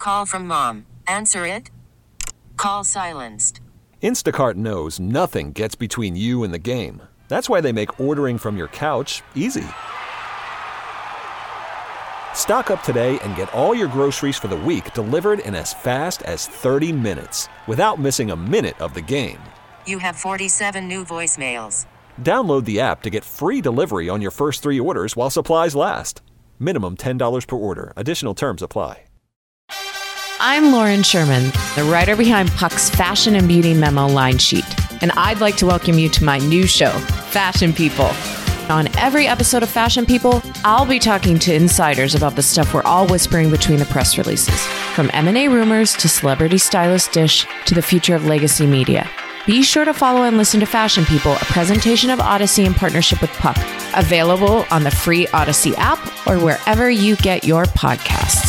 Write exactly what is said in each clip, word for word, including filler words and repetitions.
Call from mom. Answer it. Call silenced. Instacart knows nothing gets between you and the game. That's why they make ordering from your couch easy. Stock up today and get all your groceries for the week delivered in as fast as thirty minutes without missing a minute of the game. You have forty-seven new voicemails. Download the app to get free delivery on your first three orders while supplies last. Minimum ten dollars per order. Additional terms apply. I'm Lauren Sherman, the writer behind Puck's Fashion and Beauty Memo line sheet, and I'd like to welcome you to my new show, Fashion People. On every episode of Fashion People, I'll be talking to insiders about the stuff we're all whispering between the press releases, from M and A rumors to celebrity stylist dish to the future of legacy media. Be sure to follow and listen to Fashion People, a presentation of Odyssey in partnership with Puck, available on the free Odyssey app or wherever you get your podcasts.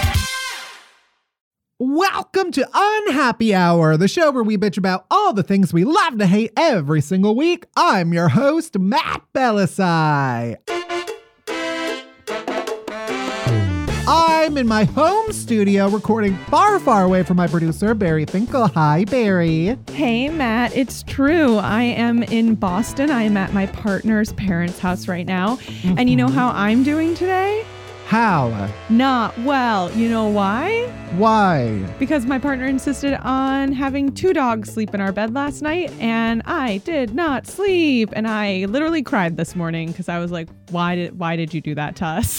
Welcome to Unhappy Hour, the show where we bitch about all the things we love to hate every single week. I'm your host, Matt Belisai. I'm in my home studio recording far, far away from my producer, Barry Finkel. Hi, Barry. Hey, Matt. It's true. I am in Boston. I am at my partner's parents' house right now. Mm-hmm. And you know how I'm doing today? How? Not well. You know why? Why? Because my partner insisted on having two dogs sleep in our bed last night, and I did not sleep. And I literally cried this morning because I was like, why did why did you do that to us?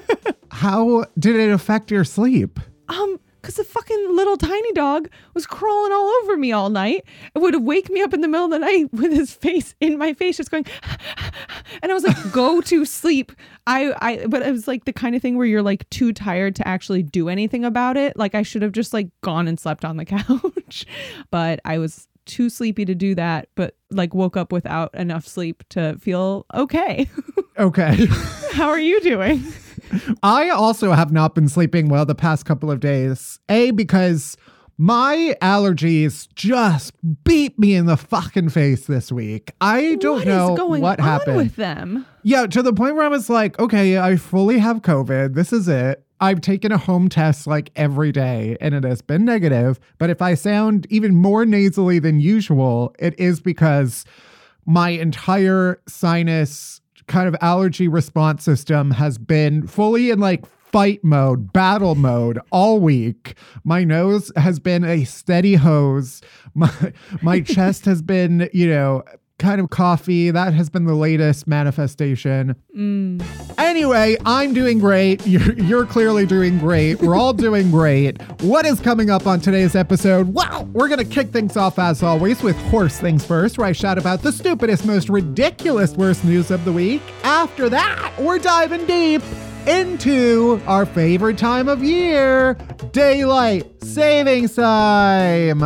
How did it affect your sleep? Um, because the fucking little tiny dog was crawling all over me all night. It would wake me up in the middle of the night with his face in my face, just going, and I was like, go to sleep. I, I, but it was like the kind of thing where you're like too tired to actually do anything about it. Like I should have just like gone and slept on the couch, but I was too sleepy to do that, but like woke up without enough sleep to feel okay. Okay. How are you doing? I also have not been sleeping well the past couple of days. A, because my allergies just beat me in the fucking face this week. I don't what know is going what on happened with them. Yeah, to the point where I was like, okay, I fully have COVID. This is it. I've taken a home test like every day and it has been negative. But if I sound even more nasally than usual, it is because my entire sinus kind of allergy response system has been fully in like fight mode, battle mode all week. My nose has been a steady hose. My, my chest has been, you know, kind of coffee. That has been the latest manifestation. Mm. Anyway, I'm doing great. You're, you're clearly doing great. We're all doing great. What is coming up on today's episode? Well, we're going to kick things off as always with Horse Things First, where I shout about the stupidest, most ridiculous worst news of the week. After that, we're diving deep into our favorite time of year, daylight savings time.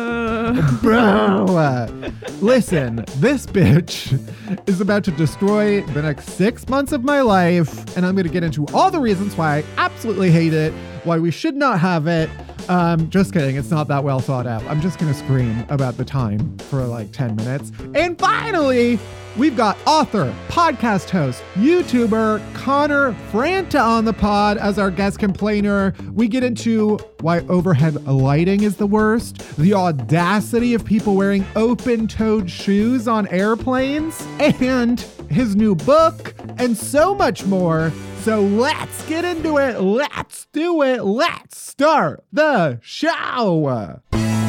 Bro. Listen, this bitch is about to destroy the next six months of my life, and I'm going to get into all the reasons why I absolutely hate it, why we should not have it. Um, just kidding. It's not that well thought out. I'm just going to scream about the time for like ten minutes. And finally, we've got author, podcast host, YouTuber Connor Franta on the pod as our guest complainer. We get into why overhead lighting is the worst, the audacity of people wearing open-toed shoes on airplanes, and his new book, and so much more. So let's get into it. Let's do it. Let's start the show.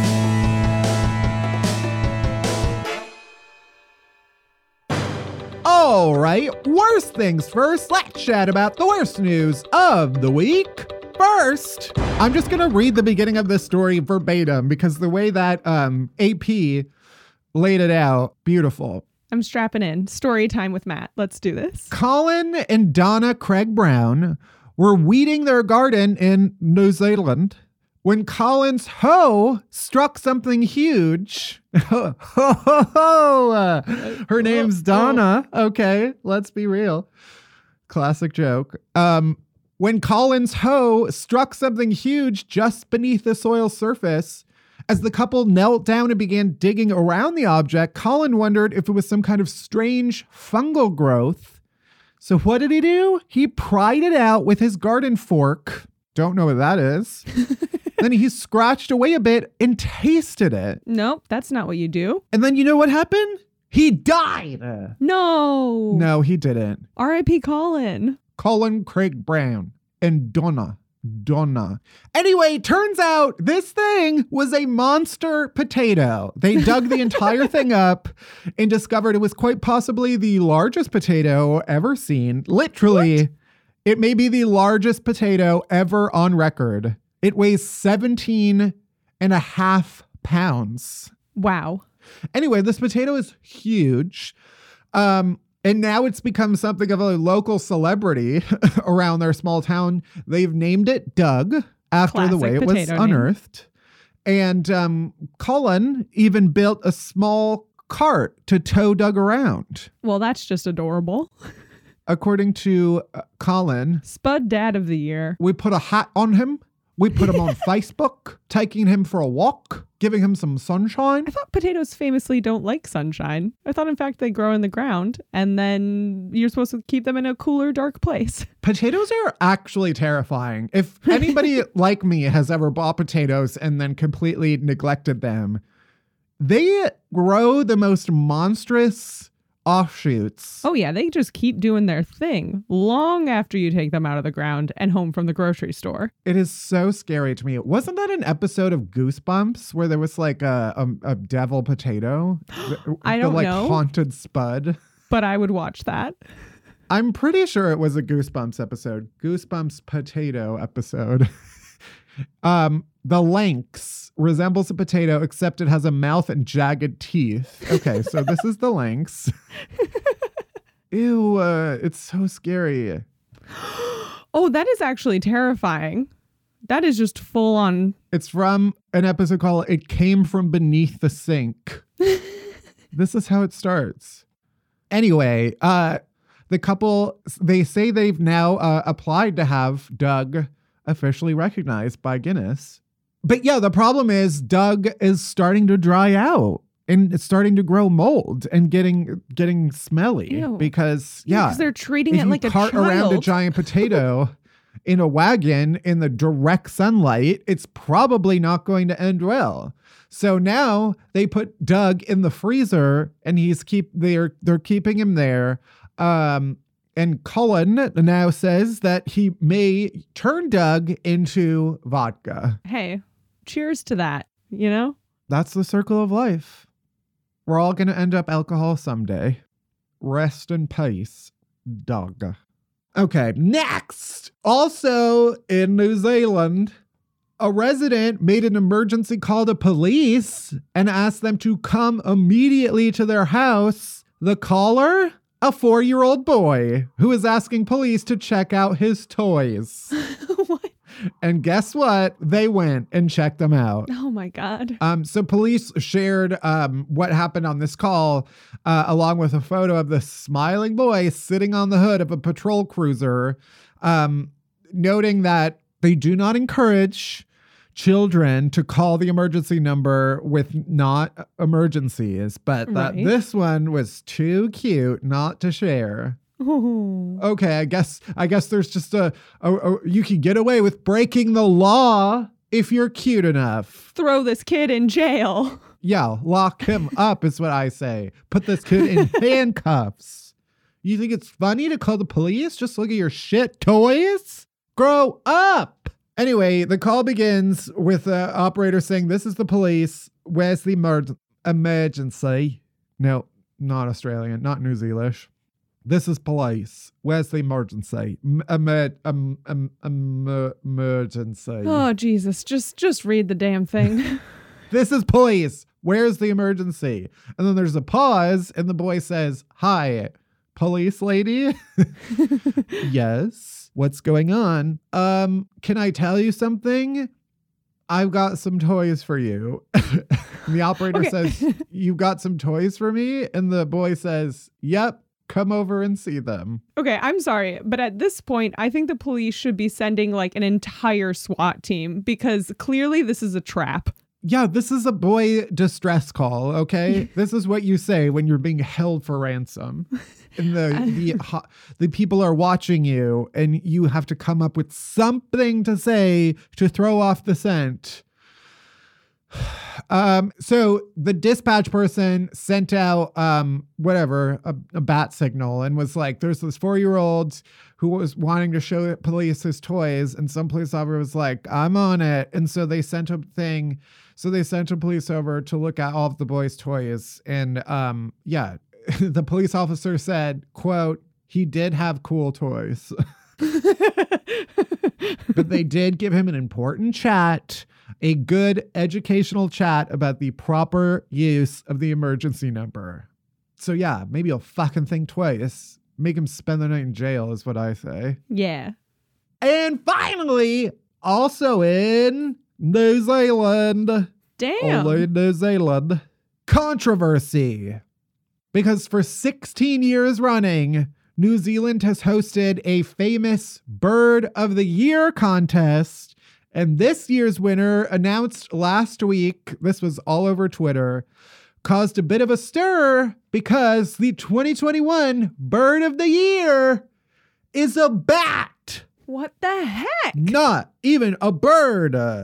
All right, worst things first. Let's chat about the worst news of the week. First, I'm just going to read the beginning of this story verbatim because the way that um, A P laid it out, beautiful. I'm strapping in. Story time with Matt. Let's do this. Colin and Donna Craig Brown were weeding their garden in New Zealand when Colin's hoe struck something huge. Ho, ho, ho, ho. Her name's Donna. Okay, let's be real. Classic joke. Um, when Colin's hoe struck something huge just beneath the soil surface, as the couple knelt down and began digging around the object, Colin wondered if it was some kind of strange fungal growth. So what did he do? He pried it out with his garden fork Don't know what that is. Then he scratched away a bit and tasted it. Nope, that's not what you do. And then you know what happened? He died. No. No, he didn't. R I P Colin. Colin Craig Brown and Donna. Donna. Anyway, turns out this thing was a monster potato. They dug the entire thing up and discovered it was quite possibly the largest potato ever seen. Literally, what? It may be the largest potato ever on record. It weighs seventeen and a half pounds. Wow. Anyway, this potato is huge. Um, And now it's become something of a local celebrity around their small town. They've named it Doug after Classic the way it was potato unearthed. Name. And um, Colin even built a small cart to tow Doug around. Well, that's just adorable. According to uh, Colin, Spud Dad of the Year. We put a hat on him. We put him on Facebook, taking him for a walk, giving him some sunshine. I thought potatoes famously don't like sunshine. I thought, in fact, they grow in the ground and then you're supposed to keep them in a cooler, dark place. Potatoes are actually terrifying. If anybody like me has ever bought potatoes and then completely neglected them, they grow the most monstrous offshoots. Oh, yeah. They just keep doing their thing long after you take them out of the ground and home from the grocery store. It is so scary to me. Wasn't that an episode of Goosebumps where there was like a, a, a devil potato? I don't the, like, know. Haunted Spud. But I would watch that. I'm pretty sure it was a Goosebumps episode. Goosebumps potato episode. um, the lynx resembles a potato, except it has a mouth and jagged teeth. Okay, so this is the lynx. Ew, uh, it's so scary. Oh, that is actually terrifying. That is just full on. It's from an episode called It Came From Beneath the Sink. This is how it starts. Anyway, uh, the couple, they say they've now uh, applied to have Doug officially recognized by Guinness. But yeah, the problem is Doug is starting to dry out and it's starting to grow mold and getting getting smelly. Ew. because yeah, because they're treating if it you like a cart child. around a giant potato in a wagon in the direct sunlight, it's probably not going to end well. So now they put Doug in the freezer and he's keep they're they're keeping him there. Um, And Colin now says that he may turn Doug into vodka. Hey, cheers to that, you know? That's the circle of life. We're all going to end up alcohol someday. Rest in peace, Doug. Okay, next. Also in New Zealand, a resident made an emergency call to police and asked them to come immediately to their house. The caller? A four-year-old boy who is asking police to check out his toys. What? And guess what? They went and checked them out. Oh my God. Um, so police shared um, what happened on this call, uh, along with a photo of the smiling boy sitting on the hood of a patrol cruiser, um, noting that they do not encourage children to call the emergency number with not emergencies, but that Right. this one was too cute not to share. Oh. Okay, I guess I guess there's just a, a, a you can get away with breaking the law if you're cute enough. Throw this kid in jail. Yeah, lock him up is what I say. Put this kid in handcuffs. You think it's funny to call the police? Just look at your shit toys. Grow up. Anyway, the call begins with the operator saying, "This is the police. Where's the emer- emergency?" No, not Australian, not New Zealand. "This is police. Where's the emergency? M- emer- um, um, um, emergency. Oh, Jesus. Just just read the damn thing. This is police. Where's the emergency?" And then there's a pause and the boy says, "Hi, police lady." "Yes. What's going on?" Um, "can I tell you something? I've got some toys for you." And the operator Okay. says, "You've got some toys for me?" And the boy says, "Yep. Come over and see them." Okay, I'm sorry, but at this point, I think the police should be sending like an entire SWAT team because clearly this is a trap. Yeah, this is a boy distress call, okay? This is what you say when you're being held for ransom. And the, the, ho- the people are watching you and you have to come up with something to say to throw off the scent. Um, so the dispatch person sent out, um, whatever, a, a bat signal and was like, there's this four-year-old who was wanting to show police his toys. And some police officer was like, I'm on it. And so they sent a thing. So they sent a police over to look at all of the boys' toys. And, um, yeah, the police officer said, quote, he did have cool toys, but they did give him an important chat, a good educational chat about the proper use of the emergency number. So yeah, maybe you'll fucking think twice. Make him spend the night in jail is what I say. Yeah. And finally, also in New Zealand. Damn. Only New Zealand. Controversy. Because for sixteen years running, New Zealand has hosted a famous Bird of the Year contest. And this year's winner, announced last week, this was all over Twitter, caused a bit of a stir because the twenty twenty-one Bird of the Year is a bat. What the heck? Not even a bird. Uh,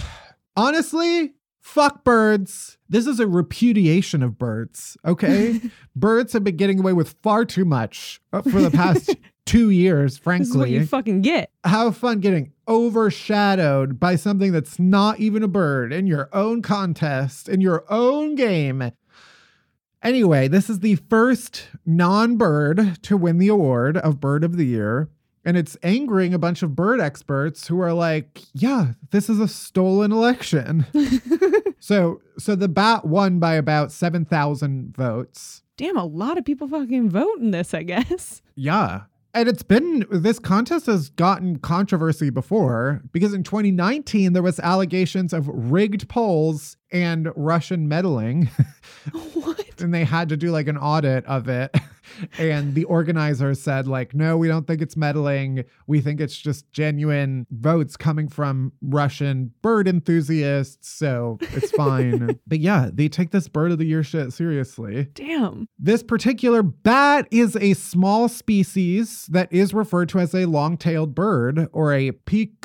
honestly, fuck birds. This is a repudiation of birds, okay? Birds have been getting away with far too much for the past two years, frankly. This is what you fucking get. Have fun getting overshadowed by something that's not even a bird in your own contest, in your own game. Anyway, this is the first non-bird to win the award of Bird of the Year. And it's angering a bunch of bird experts who are like, yeah, this is a stolen election. so so the bat won by about seven thousand votes. Damn, a lot of people fucking vote in this, I guess. Yeah. And it's been, this contest has gotten controversy before because in twenty nineteen, there was allegations of rigged polls and Russian meddling. What? And they had to do like an audit of it. And the organizers said like, no, we don't think it's meddling. We think it's just genuine votes coming from Russian bird enthusiasts. So it's fine. But yeah, they take this Bird of the Year shit seriously. Damn. This particular bat is a small species that is referred to as a long-tailed bird or a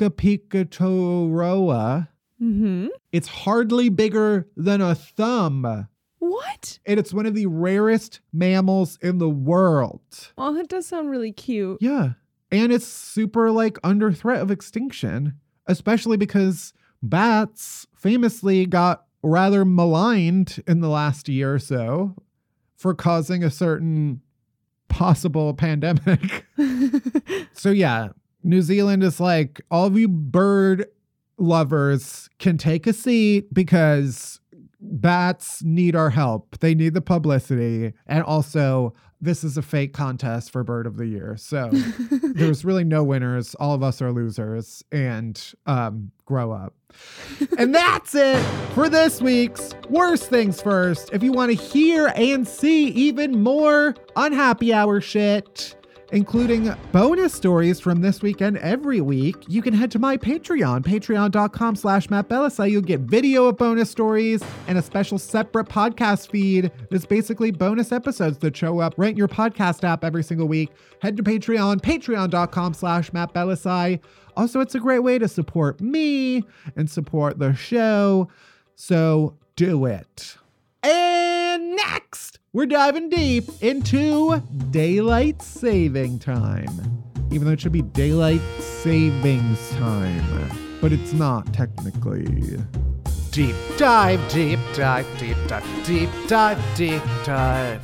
Picapicatoroa. Mm-hmm. It's hardly bigger than a thumb. What? And it's one of the rarest mammals in the world. Well, that does sound really cute. Yeah. And it's super like under threat of extinction, especially because bats famously got rather maligned in the last year or so for causing a certain possible pandemic. So yeah, New Zealand is like, all of you bird lovers can take a seat because bats need our help. They need the publicity. And also, this is a fake contest for Bird of the Year. So there's really no winners. All of us are losers. And um, grow up. And that's it for this week's Worst Things First. If you want to hear and see even more Unhappy Hour shit, including bonus stories from this week and every week, you can head to my Patreon, patreon.com slash Matt Bellassai. You'll get video of bonus stories and a special separate podcast feed. There's basically bonus episodes that show up right in your podcast app every single week. Head to Patreon, patreon.com slash Matt Bellassai. Also, it's a great way to support me and support the show. So do it. And next, we're diving deep into daylight saving time. Even though it should be daylight savings time, but it's not technically. Deep dive, deep dive, deep dive, deep dive, deep dive.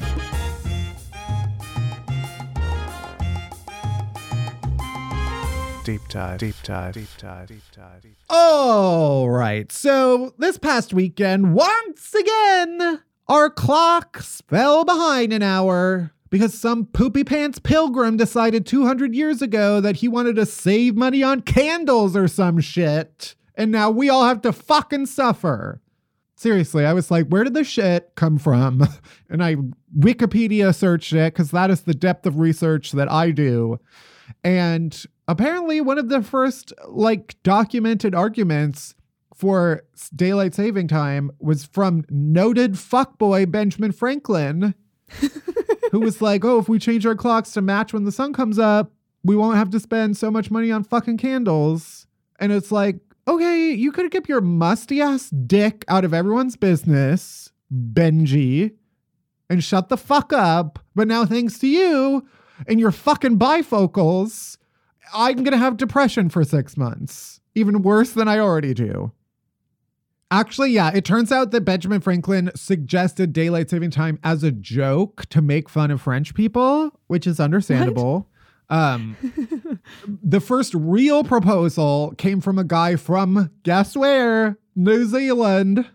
Deep dive, deep dive, deep dive, deep dive, deep dive. All right. So this past weekend, once again, our clocks fell behind an hour because some poopy pants pilgrim decided two hundred years ago that he wanted to save money on candles or some shit. And now we all have to fucking suffer. Seriously, I was like, where did this shit come from? And I Wikipedia searched it because that is the depth of research that I do. And apparently one of the first like documented arguments for daylight saving time was from noted fuckboy Benjamin Franklin, who was like, oh, if we change our clocks to match when the sun comes up, we won't have to spend so much money on fucking candles. And it's like, okay, you could get your musty ass dick out of everyone's business, Benji, and shut the fuck up. But now thanks to you and your fucking bifocals, I'm going to have depression for six months. Even worse than I already do. Actually, yeah, it turns out that Benjamin Franklin suggested daylight saving time as a joke to make fun of French people, which is understandable. Um, the first real proposal came from a guy from, guess where? New Zealand.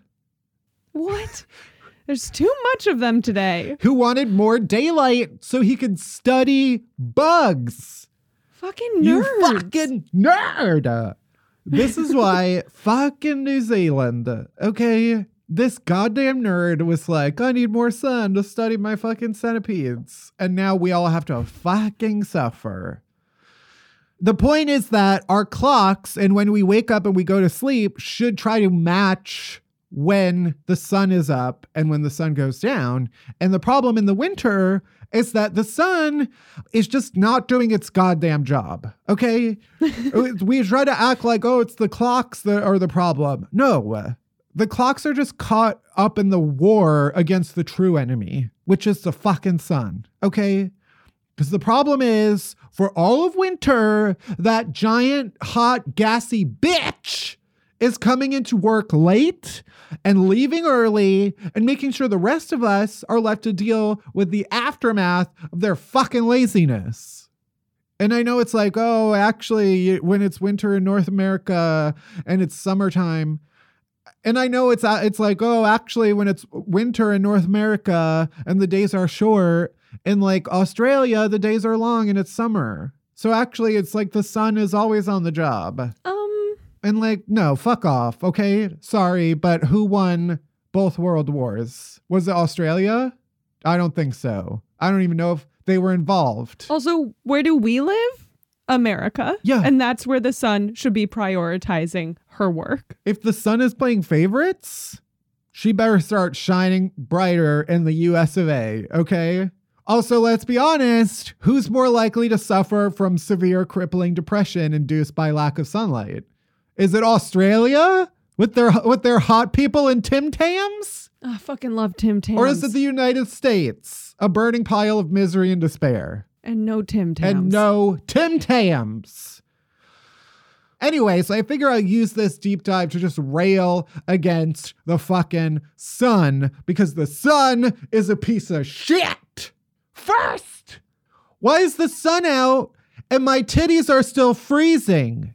What? There's too much of them today. Who wanted more daylight so he could study bugs. Fucking nerds. You fucking nerd. This is why fucking New Zealand, okay? This goddamn nerd was like, I need more sun to study my fucking centipedes. And now we all have to fucking suffer. The point is that our clocks and when we wake up and we go to sleep should try to match when the sun is up and when the sun goes down. And the problem in the winter is that the sun is just not doing its goddamn job. Okay? We try to act like, oh, it's the clocks that are the problem. No, the clocks are just caught up in the war against the true enemy, which is the fucking sun. Okay? Because the problem is, for all of winter, that giant, hot, gassy bitch is coming into work late and leaving early and making sure the rest of us are left to deal with the aftermath of their fucking laziness. And I know it's like, oh, actually, when it's winter in North America and it's summertime, and I know it's it's like, oh, actually, when it's winter in North America and the days are short, in like Australia, the days are long and it's summer. So actually, it's like the sun is always on the job. Um. And like, no, fuck off, okay? Sorry, but who won both world wars? Was it Australia? I don't think so. I don't even know if they were involved. Also, where do we live? America. Yeah. And that's where the sun should be prioritizing her work. If the sun is playing favorites, she better start shining brighter in the U S of A, okay? Also, let's be honest, who's more likely to suffer from severe crippling depression induced by lack of sunlight? Is it Australia with their with their hot people and Tim Tams? Oh, I fucking love Tim Tams. Or is it the United States, a burning pile of misery and despair? And no Tim Tams. And no Tim Tams. Anyway, so I figure I'll use this deep dive to just rail against the fucking sun because the sun is a piece of shit. First, why is the sun out and my titties are still freezing?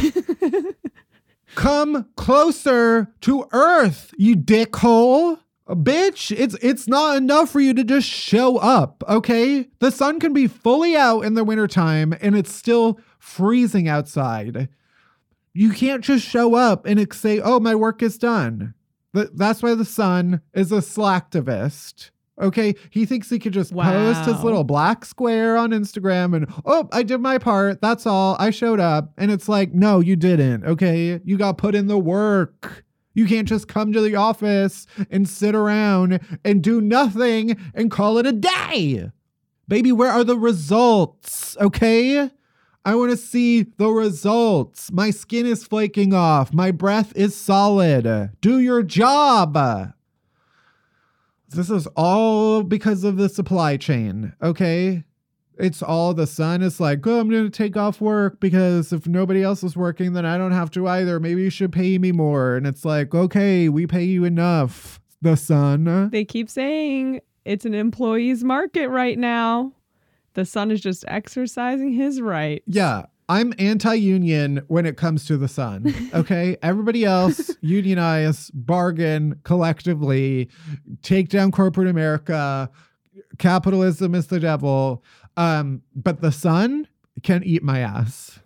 Come closer to Earth, you dickhole. Bitch, it's it's not enough for you to just show up, okay? The sun can be fully out in the wintertime and it's still freezing outside. You can't just show up and say, oh, my work is done. But that's why the sun is a slacktivist. Okay, he thinks he could just Wow. post his little black square on Instagram and, oh, I did my part. That's all. I showed up. And it's like, no, you didn't. Okay, you got put in the work. You can't just come to the office and sit around and do nothing and call it a day. Baby, where are the results? Okay, I want to see the results. My skin is flaking off. My breath is solid. Do your job. This is all because of the supply chain, okay? It's all the sun is like, oh, I'm going to take off work because if nobody else is working, then I don't have to either. Maybe you should pay me more. And it's like, okay, we pay you enough, the sun. They keep saying it's an employee's market right now. The sun is just exercising his right. Yeah, I'm anti-union when it comes to the sun, okay? Everybody else, unionize, bargain collectively, take down corporate America. Capitalism is the devil. Um, but the sun can eat my ass.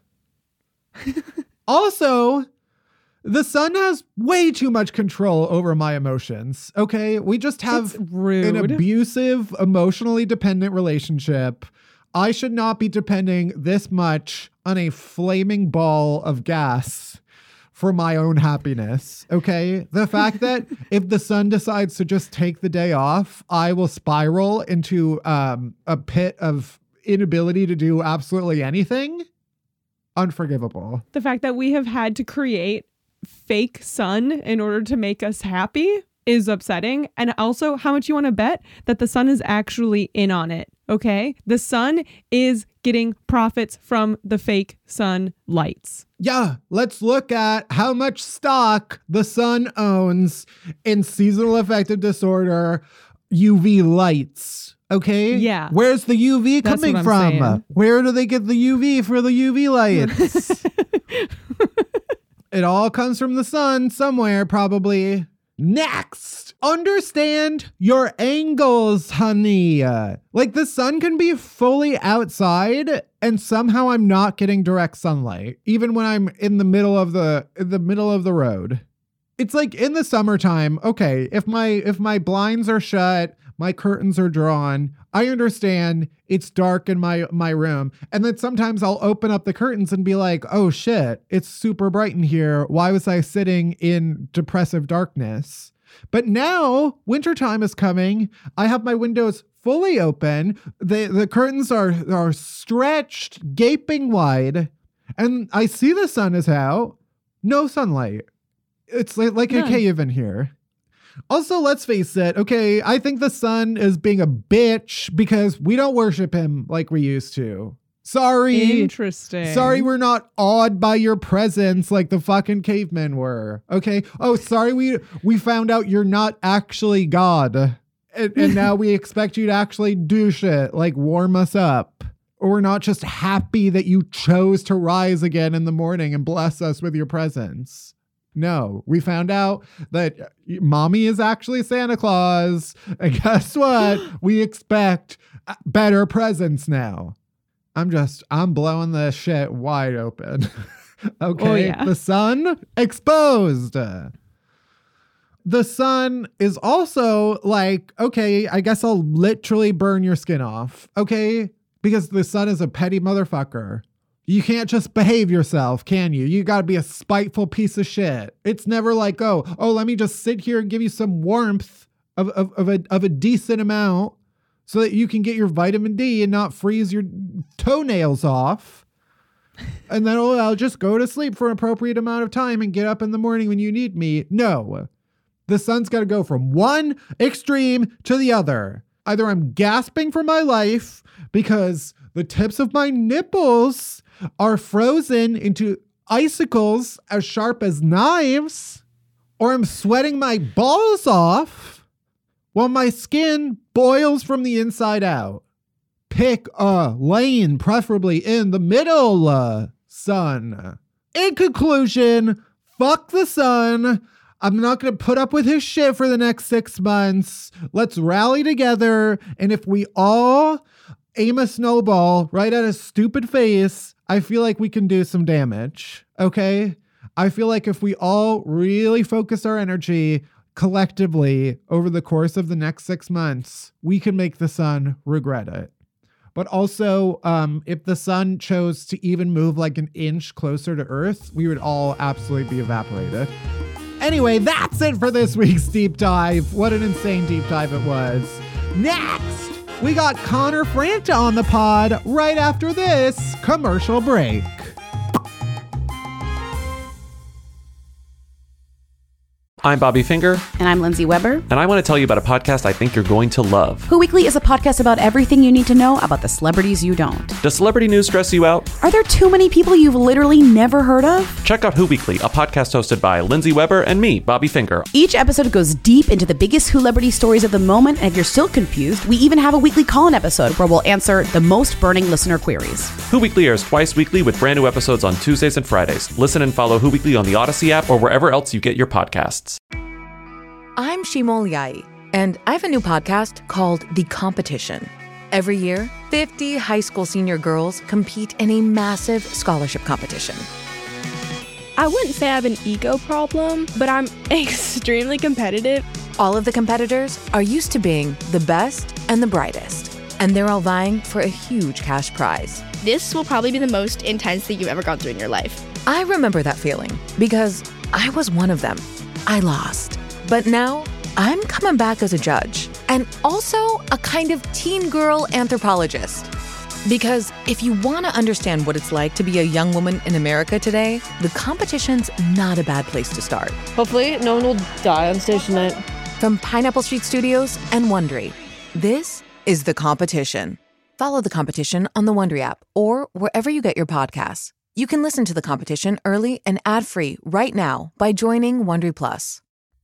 Also, the sun has way too much control over my emotions, okay? We just have It's rude. an abusive, emotionally dependent relationship. I should not be depending this much on a flaming ball of gas for my own happiness, okay? The fact that if the sun decides to just take the day off, I will spiral into um, a pit of inability to do absolutely anything, unforgivable. The fact that we have had to create fake sun in order to make us happy is upsetting. And also, how much you want to bet that the sun is actually in on it, okay? The sun is getting profits from the fake sun lights. Yeah, let's look at how much stock the sun owns in seasonal affective disorder U V lights. Okay? Yeah. Where's the U V That's coming what I'm from? saying. Where do they get the U V for the U V lights? It all comes from the sun somewhere, probably. Next, understand your angles, honey. Like the sun can be fully outside and somehow I'm not getting direct sunlight, even when I'm in the middle of the in the middle of the road. It's like in the summertime, okay, if my if my blinds are shut, my curtains are drawn, I understand it's dark in my my room. And then sometimes I'll open up the curtains and be like, oh shit, it's super bright in here. Why was I sitting in depressive darkness? But now wintertime is coming. I have my windows fully open. The the curtains are, are stretched, gaping wide. And I see the sun is out. No sunlight. It's like, like a cave in here. Also, let's face it, okay, I think the sun is being a bitch because we don't worship him like we used to. Sorry. Interesting. Sorry we're not awed by your presence like the fucking cavemen were. Okay. Oh, sorry we we found out you're not actually God. And, and now we expect you to actually do shit like warm us up. Or we're not just happy that you chose to rise again in the morning and bless us with your presence. No, we found out that mommy is actually Santa Claus. And guess what? We expect better presents now. I'm just, I'm blowing this shit wide open. Okay. Oh, yeah. The sun exposed. The sun is also like, okay, I guess I'll literally burn your skin off. Okay. Because the sun is a petty motherfucker. You can't just behave yourself, can you? You gotta be a spiteful piece of shit. It's never like, oh, oh, let me just sit here and give you some warmth of, of, of, a, of a decent amount so that you can get your vitamin D and not freeze your toenails off. And then oh, I'll just go to sleep for an appropriate amount of time and get up in the morning when you need me. No. The sun's gotta go from one extreme to the other. Either I'm gasping for my life because the tips of my nipples are frozen into icicles as sharp as knives, or I'm sweating my balls off while my skin boils from the inside out. Pick a lane, preferably in the middle, uh, sun. In conclusion, fuck the sun. I'm not going to put up with his shit for the next six months. Let's rally together. And if we all aim a snowball right at his stupid face, I feel like we can do some damage. Okay? I feel like if we all really focus our energy collectively over the course of the next six months, we can make the sun regret it. But also, um, if the sun chose to even move like an inch closer to Earth, we would all absolutely be evaporated. Anyway, that's it for this week's deep dive. What an insane deep dive it was. Next, we got Connor Franta on the pod right after this commercial break. I'm Bobby Finger. And I'm Lindsay Weber. And I want to tell you about a podcast I think you're going to love. Who Weekly is a podcast about everything you need to know about the celebrities you don't. Does celebrity news stress you out? Are there too many people you've literally never heard of? Check out Who Weekly, a podcast hosted by Lindsay Weber and me, Bobby Finger. Each episode goes deep into the biggest Who-lebrity stories of the moment, and if you're still confused, we even have a weekly call-in episode where we'll answer the most burning listener queries. Who Weekly airs twice weekly with brand new episodes on Tuesdays and Fridays. Listen and follow Who Weekly on the Odyssey app or wherever else you get your podcasts. I'm Shimol Yai, and I have a new podcast called The Competition. Every year, fifty high school senior girls compete in a massive scholarship competition. I wouldn't say I have an ego problem, but I'm extremely competitive. All of the competitors are used to being the best and the brightest, and they're all vying for a huge cash prize. This will probably be the most intense thing you've ever gone through in your life. I remember that feeling because I was one of them. I lost. But now I'm coming back as a judge and also a kind of teen girl anthropologist. Because if you want to understand what it's like to be a young woman in America today, The Competition's not a bad place to start. Hopefully no one will die on stage tonight. From Pineapple Street Studios and Wondery, this is The Competition. Follow The Competition on the Wondery app or wherever you get your podcasts. You can listen to The Competition early and ad-free right now by joining Wondery Plus.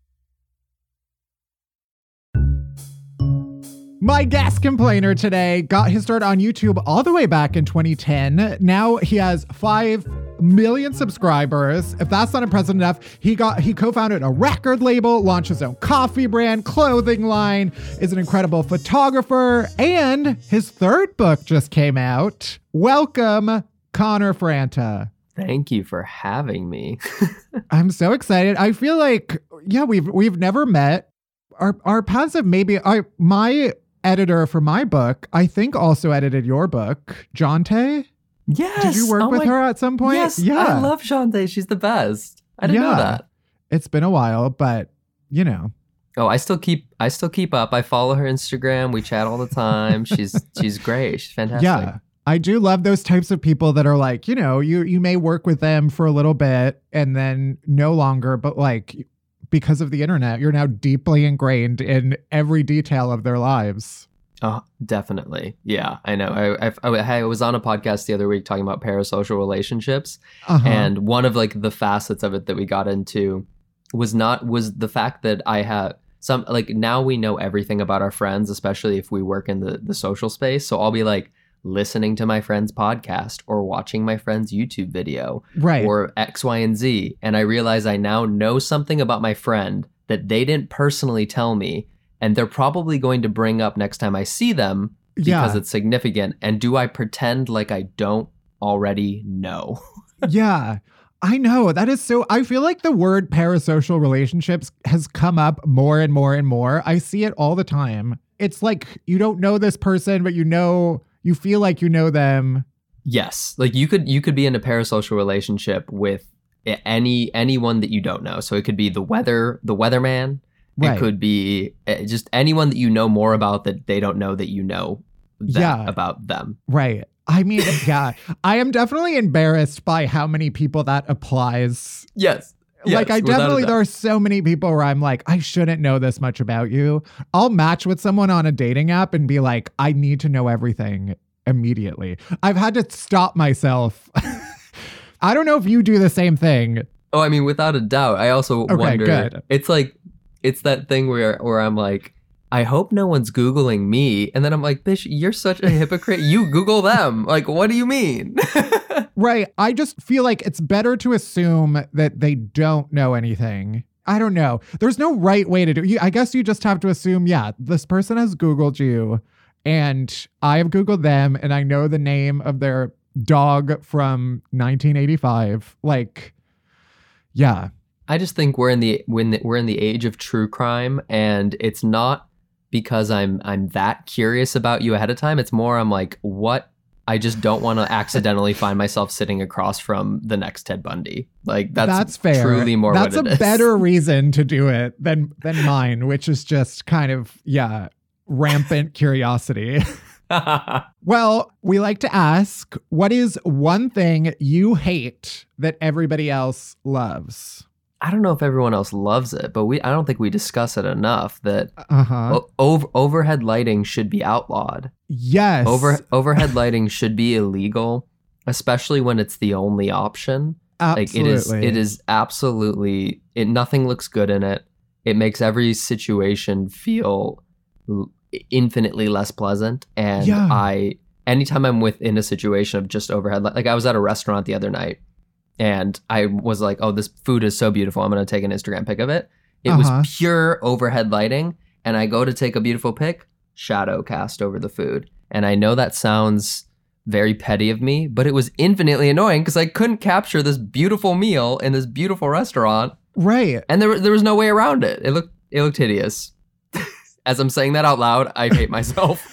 My guest complainer today got his start on YouTube all the way back in twenty ten. Now he has five million subscribers. If that's not impressive enough, he got he co-founded a record label, launched his own coffee brand, clothing line, is an incredible photographer, and his third book just came out. Welcome, Connor Franta. Thank you for having me. I'm so excited. I feel like, yeah, we've we've never met. Our our paths have maybe I my editor for my book, I think also edited your book, Jonte. Yes. Did you work oh with my, her at some point? Yes. Yeah. I love Jonte. She's the best. I didn't yeah. know that. It's been a while, but you know. Oh, I still keep I still keep up. I follow her Instagram. We chat all the time. She's she's great. She's fantastic. Yeah. I do love those types of people that are like, you know, you you may work with them for a little bit and then no longer, but like because of the internet, you're now deeply ingrained in every detail of their lives. Oh, definitely. Yeah, I know. I, I I was on a podcast the other week talking about parasocial relationships, uh-huh. and one of like the facets of it that we got into was not was the fact that I had some like now we know everything about our friends, especially if we work in the the social space. So I'll be like listening to my friend's podcast or watching my friend's YouTube video, right, or X, Y, and Z, and I realize I now know something about my friend that they didn't personally tell me. And they're probably going to bring up next time I see them because yeah. it's significant. And do I pretend like I don't already know? Yeah, I know. That is so, I feel like the word parasocial relationships has come up more and more and more. I see it all the time. It's like you don't know this person, but you know, you feel like you know them. Yes. Like you could, you could be in a parasocial relationship with any, anyone that you don't know. So it could be the weather, the weatherman. Right. It could be just anyone that you know more about that they don't know that you know that yeah. about them. Right. I mean, yeah, I am definitely embarrassed by how many people that applies. Yes. Like, yes, I definitely, there are so many people where I'm like, I shouldn't know this much about you. I'll match with someone on a dating app and be like, I need to know everything immediately. I've had to stop myself. I don't know if you do the same thing. Oh, I mean, without a doubt. I also okay, wonder, good. It's like, it's that thing where where I'm like, I hope no one's Googling me. And then I'm like, bitch, you're such a hypocrite. You Google them. Like, what do you mean? Right. I just feel like it's better to assume that they don't know anything. I don't know. There's no right way to do it. I guess you just have to assume, yeah, this person has Googled you and I have Googled them and I know the name of their dog from nineteen eighty-five. Like, yeah. I just think we're in the when we're in the age of true crime, and it's not because I'm I'm that curious about you ahead of time. It's more I'm like, what? I just don't want to accidentally find myself sitting across from the next Ted Bundy. Like that's, that's fair. Truly more. That's what it a is. better reason to do it than than mine, which is just kind of yeah, rampant curiosity. Well, we like to ask, what is one thing you hate that everybody else loves? I don't know if everyone else loves it, but we I don't think we discuss it enough that uh-huh. o- over, overhead lighting should be outlawed. Yes. Over overhead lighting should be illegal, especially when it's the only option. Absolutely. Like it is it is absolutely it nothing looks good in it. It makes every situation feel l- infinitely less pleasant. And yeah. I anytime I'm within a situation of just overhead light, like I was at a restaurant the other night. And I was like, oh, this food is so beautiful. I'm going to take an Instagram pic of it. It uh-huh. was pure overhead lighting. And I go to take a beautiful pic, shadow cast over the food. And I know that sounds very petty of me, but it was infinitely annoying because I couldn't capture this beautiful meal in this beautiful restaurant. Right. And there, there was no way around it. It looked, it looked hideous. As I'm saying that out loud, I hate myself.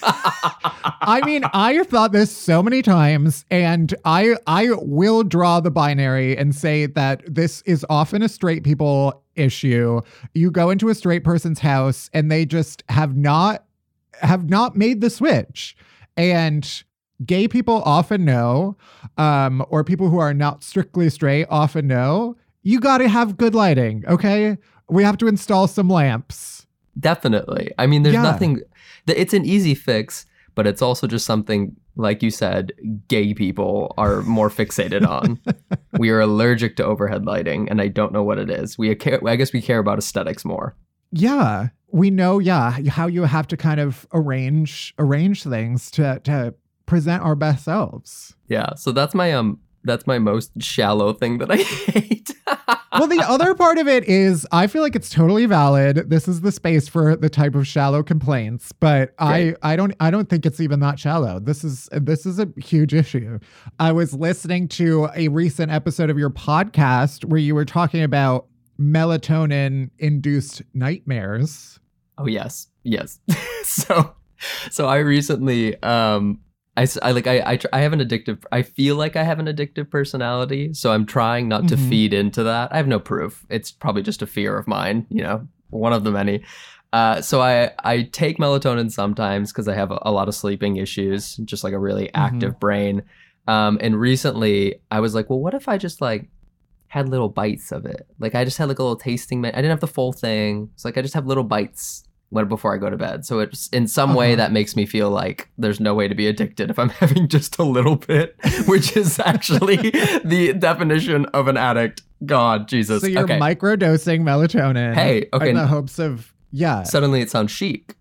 I mean, I have thought this so many times, and I I will draw the binary and say that this is often a straight people issue. You go into a straight person's house and they just have not have not made the switch. And gay people often know, um, or people who are not strictly straight often know, you got to have good lighting, okay? We have to install some lamps. Definitely. I mean, there's Yeah. nothing, it's an easy fix, but it's also just something, like you said, gay people are more fixated on. We are allergic to overhead lighting, and I don't know what it is. We care, I guess we care about aesthetics more. Yeah. We know, yeah, how you have to kind of arrange arrange things to to present our best selves. Yeah. So that's my um that's my most shallow thing that I hate. Well, the other part of it is I feel like it's totally valid. This is the space for the type of shallow complaints, but Right. I I don't I don't think it's even that shallow. This is this is a huge issue. I was listening to a recent episode of your podcast where you were talking about melatonin induced nightmares. Oh yes, yes. so, so I recently, um, I, s- I like I, I tr- I have an addictive. I feel like I have an addictive personality, so I'm trying not to Mhm. feed into that. I have no proof. It's probably just a fear of mine. You know, one of the many. Uh, so I I take melatonin sometimes because I have a, a lot of sleeping issues, just like a really active brain. Um, and recently I was like, well, what if I just like had little bites of it? Like I just had like a little tasting. Me- I didn't have the full thing. It's like I just have little bites when before I go to bed. So it's in some way Uh-huh. that makes me feel like there's no way to be addicted if I'm having just a little bit, which is actually the definition of an addict. God, Jesus. So you're okay. microdosing melatonin. Hey, okay. In the hopes of, yeah. Suddenly it sounds chic.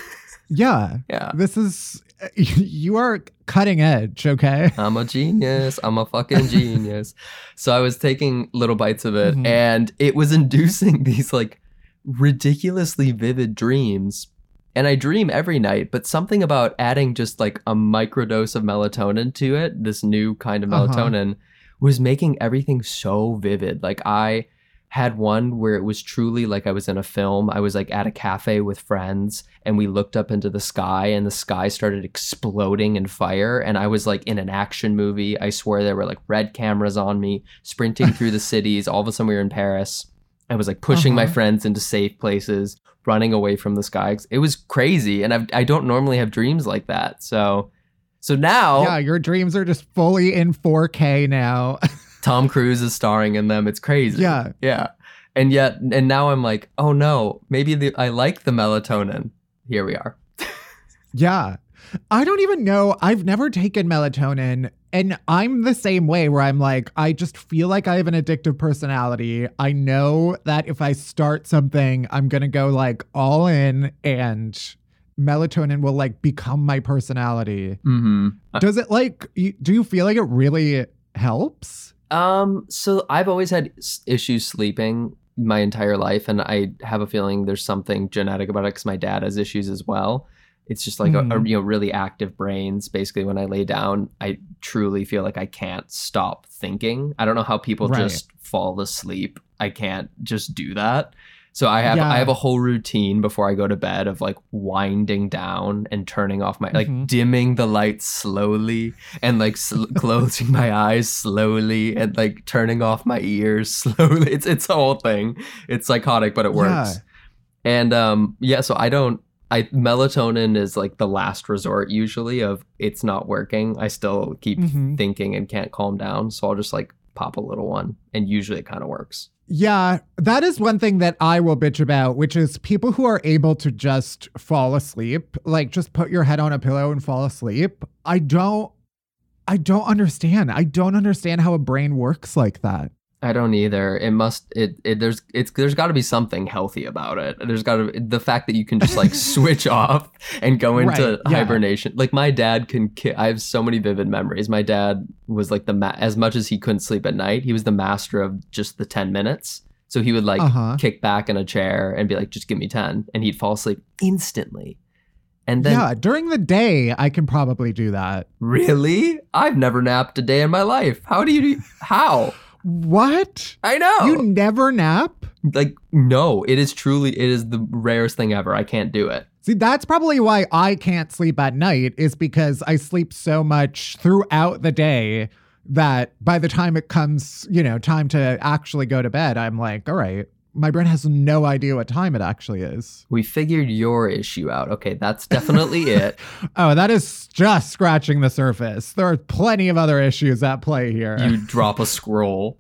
Yeah. Yeah. This is, you are cutting edge, okay? I'm a genius. I'm a fucking genius. So I was taking little bites of it Mhm. and it was inducing these like ridiculously vivid dreams. And I dream every night, but something about adding just like a microdose of melatonin to it, this new kind of Uh-huh. melatonin, was making everything so vivid. Like I had one where it was truly like I was in a film. I was like at a cafe with friends and we looked up into the sky and the sky started exploding in fire. And I was like in an action movie. I swear there were like red cameras on me, sprinting through the cities. All of a sudden we were in Paris. I was like pushing my Uh-huh. friends into safe places, running away from the sky. It was crazy. And I've, I don't normally have dreams like that. So, so now Yeah, your dreams are just fully in four K now. Tom Cruise is starring in them. It's crazy. Yeah. Yeah. And yet, and now I'm like, oh no, maybe the, I like the melatonin. Here we are. Yeah. I don't even know. I've never taken melatonin. And I'm the same way where I'm like, I just feel like I have an addictive personality. I know that if I start something, I'm going to go like all in and melatonin will like become my personality. Mm-hmm. Does it like, you- do you feel like it really helps? Um, so I've always had s- issues sleeping my entire life, and I have a feeling there's something genetic about it because my dad has issues as well. It's just like a, a Mhm. you know really active brains. Basically, when I lay down, I truly feel like I can't stop thinking. I don't know how people Right. just fall asleep. I can't just do that. So I have Yeah. I have a whole routine before I go to bed of like winding down and turning off my like Mhm. dimming the lights slowly and like sl- closing my eyes slowly and like turning off my ears slowly. It's it's a whole thing. It's psychotic, but it works. Yeah. And um yeah, so I don't I melatonin is like the last resort usually of it's not working. I still keep Mhm. thinking and can't calm down, so I'll just like pop a little one and usually it kind of works. Yeah, that is one thing that I will bitch about, which is people who are able to just fall asleep, like just put your head on a pillow and fall asleep. I don't, I don't understand. I don't understand how a brain works like that. I don't either. It must. It. it there's. It's. There's got to be something healthy about it. There's got to. The fact that you can just like switch off and go into Right, yeah. hibernation. Like my dad can. Ki- I have so many vivid memories. My dad was like the ma- as much as he couldn't sleep at night. He was the master of just the ten minutes. So he would like Uh-huh. kick back in a chair and be like, "Just give me ten," and he'd fall asleep instantly. And then Yeah, during the day, I can probably do that. really, I've never napped a day in my life. How do you? Do- how? What? I know. You never nap? Like, no, it is truly, it is the rarest thing ever. I can't do it. See, that's probably why I can't sleep at night, is because I sleep so much throughout the day that by the time it comes, you know, time to actually go to bed, I'm like, all right, my brain has no idea what time it actually is. We figured your issue out. Okay, that's definitely it. Oh, that is just scratching the surface. There are plenty of other issues at play here. You drop a scroll.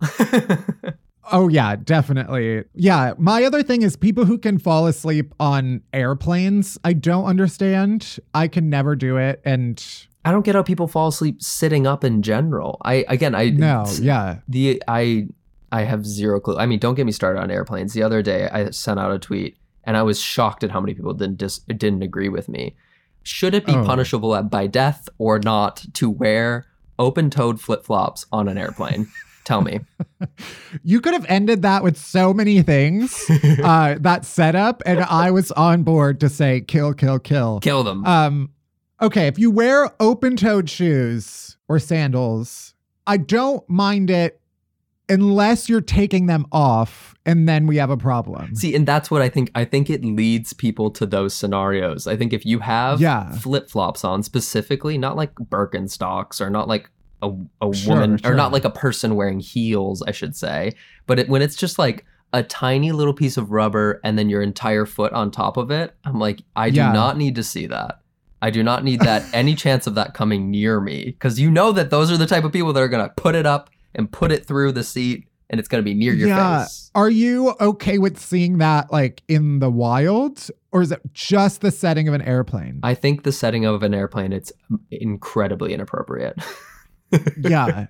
Oh, yeah, definitely. Yeah, my other thing is people who can fall asleep on airplanes. I don't understand. I can never do it. And I don't get how people fall asleep sitting up in general. I, again, I, no, yeah. The, I, I have zero clue. I mean, don't get me started on airplanes. The other day I sent out a tweet and I was shocked at how many people didn't dis- didn't agree with me. Should it be Oh. punishable at, by death or not to wear open-toed flip-flops on an airplane? Tell me. You could have ended that with so many things, uh, that setup, and I was on board to say kill, kill, kill. Kill them. Um, okay, if you wear open-toed shoes or sandals, I don't mind it unless you're taking them off, and then we have a problem. See, and that's what I think. I think it leads people to those scenarios. I think if you have Yeah. flip-flops on specifically, not like Birkenstocks or not like a, a Sure, woman sure. or not like a person wearing heels, I should say. But it, when it's just like a tiny little piece of rubber and then your entire foot on top of it, I'm like, I do Yeah. not need to see that. I do not need that, any chance of that coming near me. Because you know that those are the type of people that are going to put it up and put it through the seat and it's going to be near your yeah. face. Are you okay with seeing that like in the wild, or is it just the setting of an airplane? I think the setting of an airplane, it's incredibly inappropriate. Yeah.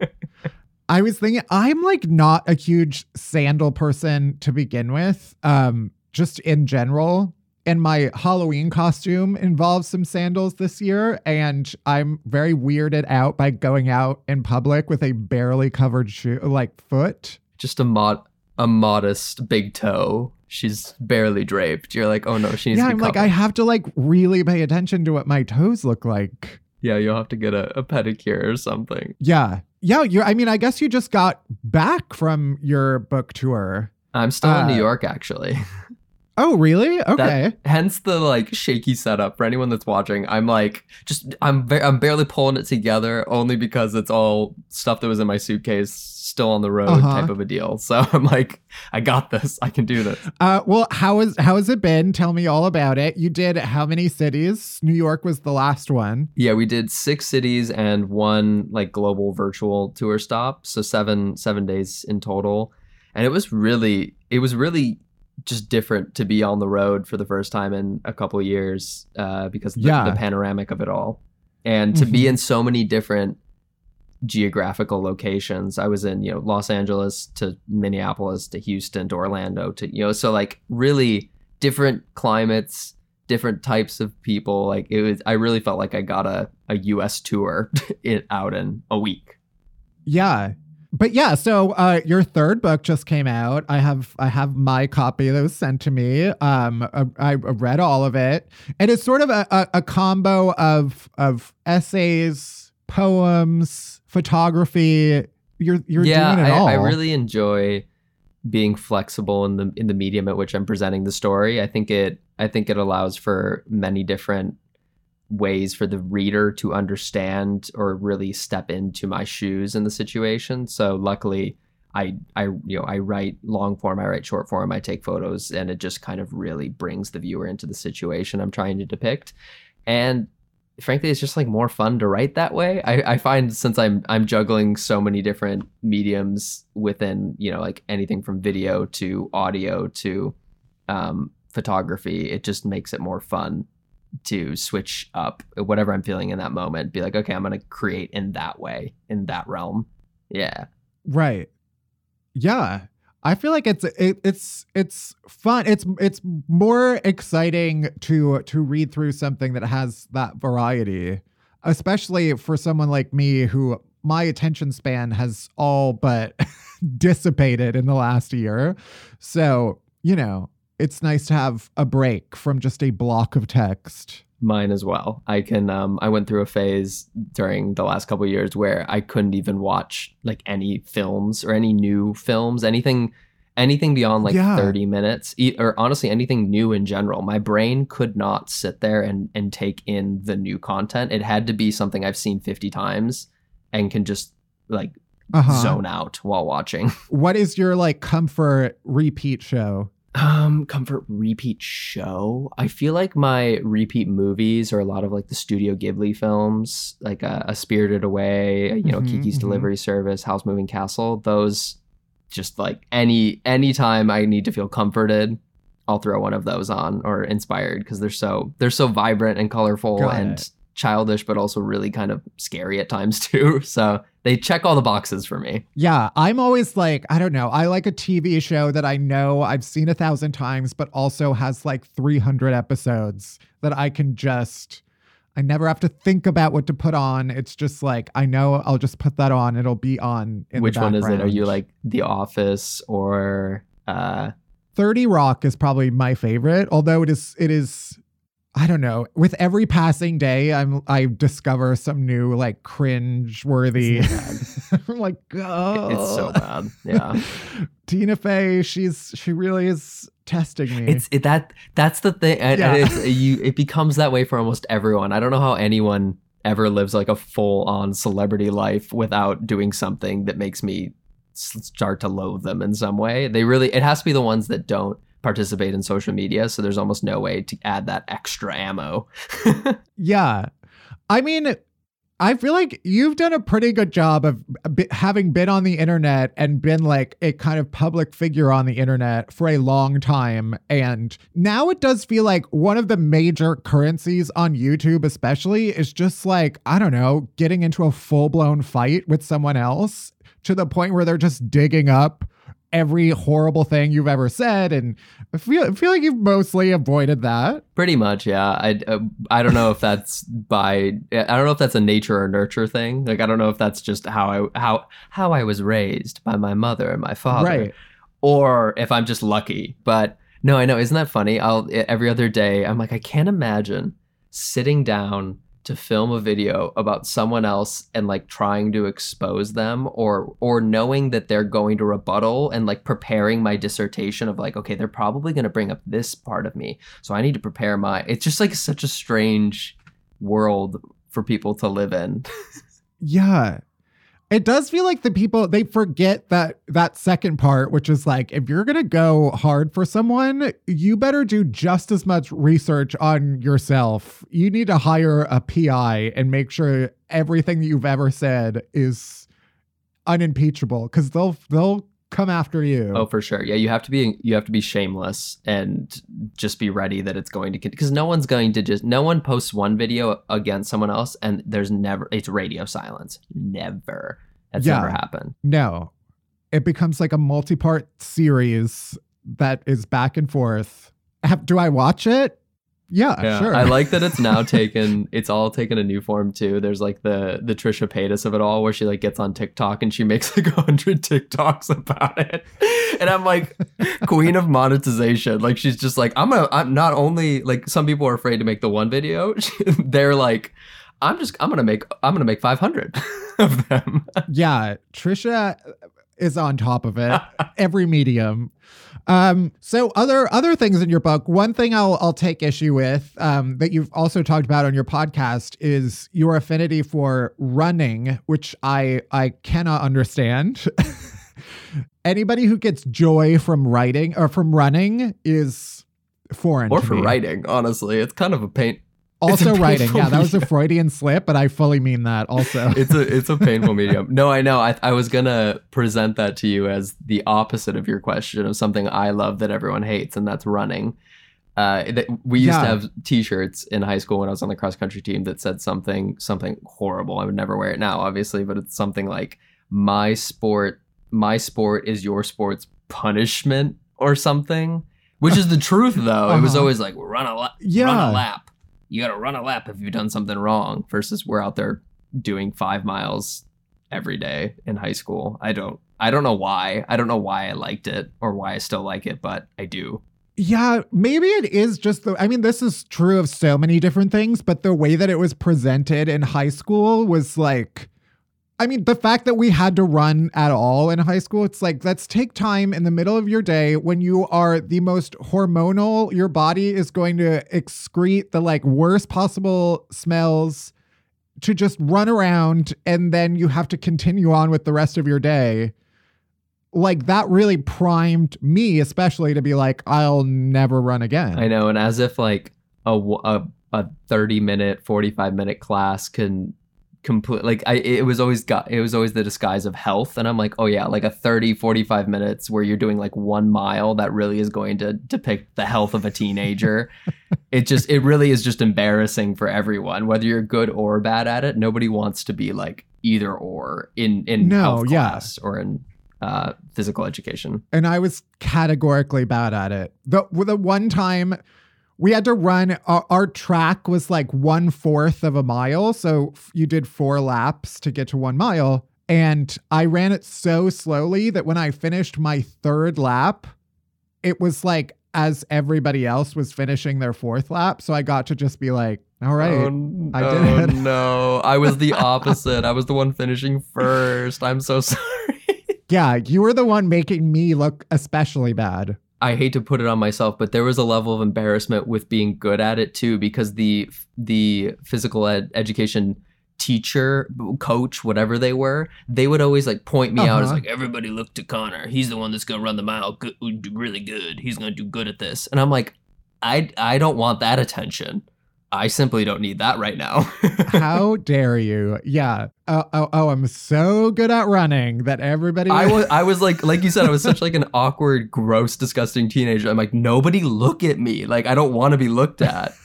I was thinking, I'm like not a huge sandal person to begin with, um, just in general. And my Halloween costume involves some sandals this year, and I'm very weirded out by going out in public with a barely covered shoe, like foot. Just a mod, a modest big toe. She's barely draped. You're like, oh no, she needs Yeah, to be I'm like, covered. I have to like really pay attention to what my toes look like. Yeah, you'll have to get a, a pedicure or something. Yeah. Yeah, you I mean, I guess you just got back from your book tour. I'm still in New Uh, York, actually. Oh, really? Okay. That, hence the like shaky setup for anyone that's watching. I'm like, just I'm ba- I'm barely pulling it together only because it's all stuff that was in my suitcase still on the road Uh-huh. type of a deal. So I'm like, I got this. I can do this. Uh, well, how is how has it been? Tell me all about it. You did how many cities? New York was the last one. Yeah, we did six cities and one like global virtual tour stop. So seven seven days in total. And it was really it was really just different to be on the road for the first time in a couple of years uh, because of the, Yeah. the panoramic of it all. And to be Mhm. in so many different geographical locations. I was in, you know, Los Angeles to Minneapolis to Houston to Orlando to, you know, so like really different climates, different types of people. Like it was, I really felt like I got a, a U S tour it out in a week. Yeah. But yeah, so uh, your third book just came out. I have I have my copy that was sent to me. Um, I, I read all of it, and it's sort of a, a, a combo of of essays, poems, photography. You're you're yeah, doing it I, all. I really enjoy being flexible in the in the medium at which I'm presenting the story. I think it I think it allows for many different ways for the reader to understand or really step into my shoes in the situation. So luckily I I you know I write long form, I write short form, I take photos, and it just kind of really brings the viewer into the situation I'm trying to depict. And frankly, it's just like more fun to write that way. I, I find since I'm I'm juggling so many different mediums within, you know, like anything from video to audio to um, photography, it just makes it more fun to switch up whatever I'm feeling in that moment. Be like, okay, I'm going to create in that way, in that realm. Yeah. Right. Yeah. I feel like it's it, it's it's fun. It's it's more exciting to to read through something that has that variety, especially for someone like me who my attention span has all but dissipated in the last year. So, you know, it's nice to have a break from just a block of text. Mine as well. I can um I went through a phase during the last couple of years where I couldn't even watch like any films or any new films, anything anything beyond like Yeah. thirty minutes, e- or honestly anything new in general, my brain could not sit there and and take in the new content. It had to be something I've seen fifty times and can just like Uh-huh. zone out while watching. What is your like comfort repeat show? Um, comfort repeat show. I feel like my repeat movies are a lot of like the Studio Ghibli films, like uh, A Spirited Away, you know, Mhm, Kiki's mhm. Delivery Service, House Moving Castle. Those, just like any anytime I need to feel comforted, I'll throw one of those on or inspired because they're so they're so vibrant and colorful Got and it. childish, but also really kind of scary at times too. So they check all the boxes for me. Yeah, I'm always like, I don't know. I like a T V show that I know I've seen a thousand times, but also has like three hundred episodes that I can just, I never have to think about what to put on. It's just like, I know I'll just put that on. It'll be on in Which the one is it? Are background. you like The Office or uh thirty Rock is probably my favorite, although it is, it is, I don't know. With every passing day, I'm I discover some new like cringe worthy. I'm like, oh, it's so bad. Yeah. Tina Fey, she's she really is testing me. It's it, that that's the thing. And, Yeah. and it's you it becomes that way for almost everyone. I don't know how anyone ever lives like a full on celebrity life without doing something that makes me s- start to loathe them in some way. They really it has to be the ones that don't participate in social media, so there's almost no way to add that extra ammo. Yeah. I mean, I feel like you've done a pretty good job of b- having been on the internet and been like a kind of public figure on the internet for a long time. And now it does feel like one of the major currencies on YouTube, especially, is just like, I don't know, getting into a full blown fight with someone else to the point where they're just digging up every horrible thing you've ever said. And I feel, I feel like you've mostly avoided that. Pretty much, yeah. I, uh, I don't know if that's by I don't know if that's a nature or nurture thing. Like I don't know if that's just how I how how I was raised by my mother and my father, Right. or if I'm just lucky. But no, I know. Isn't that funny? I'll every other day I'm like I can't imagine sitting down to film a video about someone else and like trying to expose them or or knowing that they're going to rebuttal and like preparing my dissertation of like, okay, they're probably going to bring up this part of me, so I need to prepare my it's just like such a strange world for people to live in. Yeah. It does feel like the people, they forget that that second part, which is like, if you're going to go hard for someone, you better do just as much research on yourself. You need to hire a P I and make sure everything that you've ever said is unimpeachable because they'll, they'll come after you. Oh, for sure. Yeah, you have to be you have to be shameless and just be ready that it's going to because no one's going to just no one posts one video against someone else and there's never it's radio silence. Never. That's Yeah. never happened. No, it becomes like a multi-part series that is back and forth. Have, do I watch it? Yeah, Yeah, sure. I like that it's now taken it's all taken a new form too. There's like the the Trisha Paytas of it all where she like gets on TikTok and she makes like a hundred TikToks about it. And I'm like, queen of monetization. Like she's just like, I'm a I'm not only like some people are afraid to make the one video. They're like, I'm just I'm gonna make I'm gonna make five hundred of them. Yeah, Trisha is on top of it. Every medium. Um, so other other things in your book, one thing I'll I'll take issue with, um, that you've also talked about on your podcast is your affinity for running, which I I cannot understand. Anybody who gets joy from writing or from running is foreign Or to for me. writing, honestly. It's kind of a pain. Also it's a writing. painful Yeah, that was a medium. Freudian slip, but I fully mean that also. it's a it's a painful medium. No, I know. I I was gonna present that to you as the opposite of your question of something I love that everyone hates, and that's running. Uh, that we used Yeah. to have T-shirts in high school when I was on the cross country team that said something something horrible. I would never wear it now, obviously, but it's something like my sport, my sport is your sport's punishment or something. Which is the truth, though. It was Uh-huh. always like run a lap, Yeah. run a lap. You got to run a lap if you've done something wrong. Versus we're out there doing five miles every day in high school. I don't, I don't know why. I don't know why I liked it or why I still like it, but I do. Yeah, maybe it is just the, I mean, this is true of so many different things, but the way that it was presented in high school was like, I mean, the fact that we had to run at all in high school, it's like, let's take time in the middle of your day when you are the most hormonal, your body is going to excrete the like worst possible smells, to just run around, and then you have to continue on with the rest of your day. Like, that really primed me, especially, to be like, I'll never run again. I know. And as if like a, a, a thirty minute, forty-five minute class can complete, like I, it was always got, it was always the disguise of health. And I'm like, oh yeah, like a thirty, forty-five minutes where you're doing like one mile that really is going to depict the health of a teenager. It just, it really is just embarrassing for everyone, whether you're good or bad at it. Nobody wants to be like either or in, in no, health yeah. class or in uh, physical education. And I was categorically bad at it. The, the one time we had to run, our, our track was like one fourth of a mile. So you did four laps to get to one mile. And I ran it so slowly that when I finished my third lap, it was like as everybody else was finishing their fourth lap. So I got to just be like, all right, oh, I no, did it. no, I was the opposite. I was the one finishing first. I'm so sorry. Yeah, you were the one making me look especially bad. I hate to put it on myself, but there was a level of embarrassment with being good at it too, because the the physical ed- education teacher, coach, whatever they were, they would always like point me uh-huh. out as like, everybody look to Connor. He's the one that's going to run the mile good, really good. He's going to do good at this. And I'm like, I, I don't want that attention. I simply don't need that right now. How dare you? Yeah. Oh, oh, oh, I'm so good at running that everybody. I was, I was like, like you said, I was such like an awkward, gross, disgusting teenager. I'm like, nobody look at me. Like, I don't want to be looked at.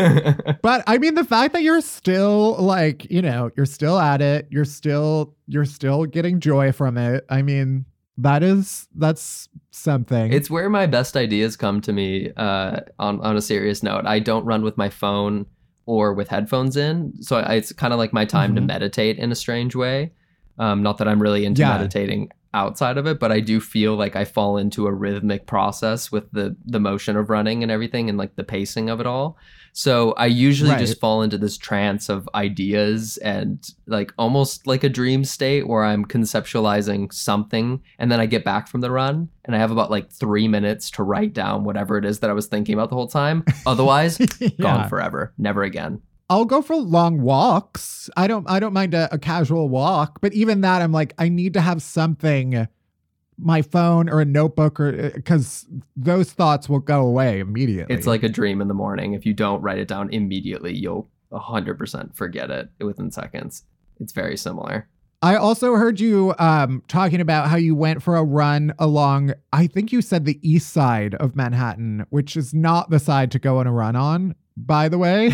But I mean, the fact that you're still like, you know, you're still at it. You're still, you're still getting joy from it. I mean, that is, that's something. It's where my best ideas come to me. Uh, on on a serious note, I don't run with my phone or with headphones in, so I, it's kind of like my time mm-hmm. to meditate in a strange way. Um, not that I'm really into yeah. meditating outside of it, but I do feel like I fall into a rhythmic process with the the motion of running and everything, and like the pacing of it all. So I usually right. just fall into this trance of ideas and like almost like a dream state where I'm conceptualizing something, and then I get back from the run and I have about like three minutes to write down whatever it is that I was thinking about the whole time. Otherwise, yeah. gone forever, never again. I'll go for long walks. I don't I don't mind a, a casual walk, but even that, I'm like, I need to have something, my phone or a notebook, or because those thoughts will go away immediately. It's like a dream in the morning. If you don't write it down immediately, you'll one hundred percent forget it within seconds. It's very similar. I also heard you um, talking about how you went for a run along, I think you said the east side of Manhattan, which is not the side to go on a run on, by the way.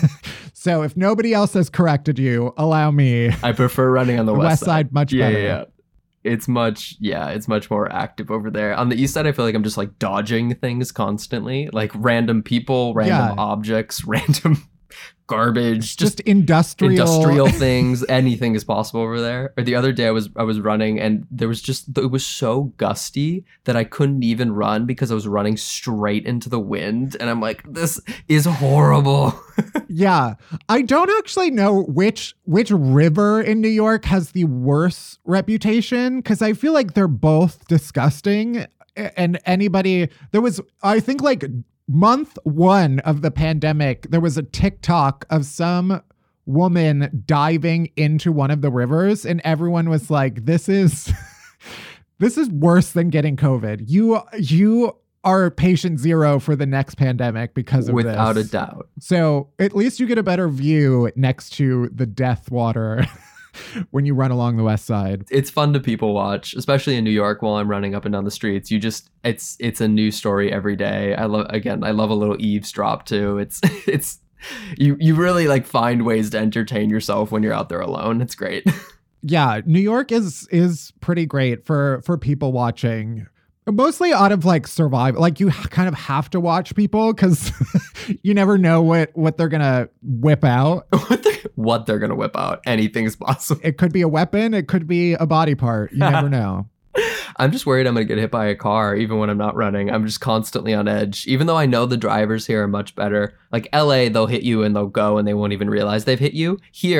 So if nobody else has corrected you, allow me. I prefer running on the, the west, west side. side much yeah, better. Yeah, yeah. It's much, yeah, it's much more active over there. On the east side, I feel like I'm just like dodging things constantly, like random people, random yeah. objects, random garbage, just, just industrial industrial things. Anything is possible over there. Or the other day I was I was running and there was just it was so gusty that I couldn't even run because I was running straight into the wind, and I'm like, this is horrible. Yeah, I don't actually know which which river in New York has the worst reputation, because I feel like they're both disgusting. And anybody, there was, I think like month one of the pandemic, there was a TikTok of some woman diving into one of the rivers, and everyone was like, this is, this is worse than getting COVID. You, you are patient zero for the next pandemic because of Without this. Without a doubt. So at least you get a better view next to the death water when you run along the west side. It's fun to people watch, especially in New York while I'm running up and down the streets. You just, it's it's a new story every day. I love, again, I love a little eavesdrop too. It's, it's, you, you really like find ways to entertain yourself when you're out there alone. It's great. Yeah, New York is is pretty great for for people watching. Mostly out of like survival, like you kind of have to watch people because you never know what, what they're going to whip out. what, they're, what they're going to whip out. Anything's possible. It could be a weapon. It could be a body part. You never know. I'm just worried I'm going to get hit by a car even when I'm not running. I'm just constantly on edge, even though I know the drivers here are much better. Like L A, they'll hit you and they'll go and they won't even realize they've hit you. Here,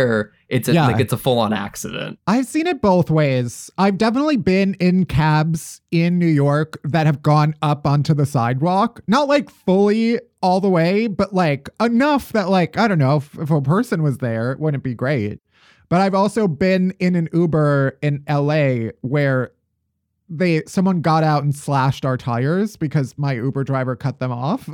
it's a, Yeah. like it's a full on accident. I've seen it both ways. I've definitely been in cabs in New York that have gone up onto the sidewalk. Not like fully all the way, but like enough that like, I don't know, if, if a person was there, it wouldn't be great. But I've also been in an Uber in L A where they someone got out and slashed our tires because my Uber driver cut them off.